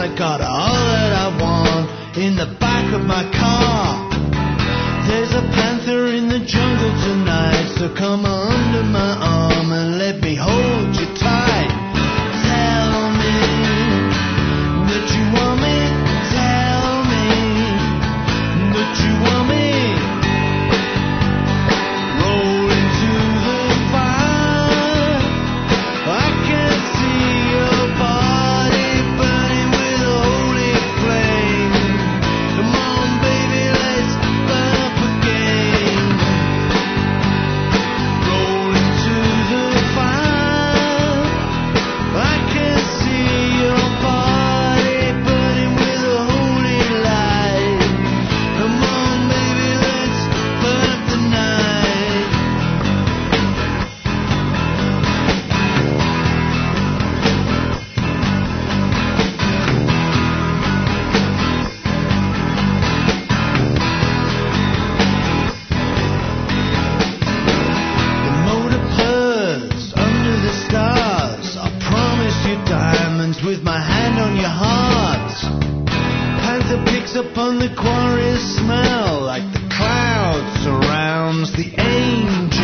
I got all that I want in the back of my car. There's a panther in the jungle tonight, so come under my arm and let me hold you tight. Tell me that you want me. Tell me that you want me. Roll into the fire. I can see your body burning with a holy flame. Come on, baby, let's burn up again. Roll into the fire. I can see your body burning with a holy light. Come on, baby, let's burn up the night. The motor purrs under the stars. I promise you diamonds with my hand on your heart. Panther picks up on the quarry's smell like the cloud surrounds the angel.